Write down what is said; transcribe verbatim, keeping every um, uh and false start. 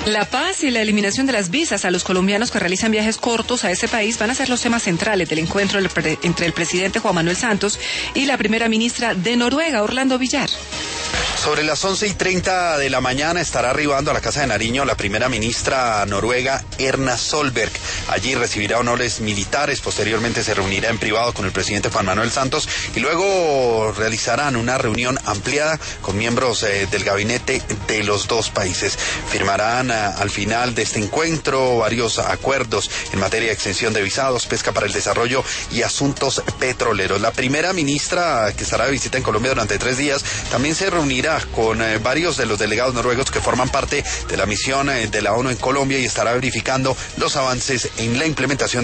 La paz y la eliminación de las visas a los colombianos que realizan viajes cortos a ese país van a ser los temas centrales del encuentro entre el presidente Juan Manuel Santos y la primera ministra de Noruega, Orlando Villar. Sobre las once y treinta de la mañana estará arribando a la Casa de Nariño la primera ministra noruega, Erna Solberg. Allí recibirá honores militares, posteriormente se reunirá en privado con el presidente Juan Manuel Santos y luego realizarán una reunión ampliada con miembros eh, del gabinete de los dos países. Firmarán a, al final de este encuentro varios acuerdos en materia de extensión de visados, pesca para el desarrollo y asuntos petroleros. La primera ministra, que estará de visita en Colombia durante tres días, también se reunirá con eh, varios de los delegados noruegos que forman parte de la misión eh, de la ONU en Colombia y estará verificando los avances en la implementación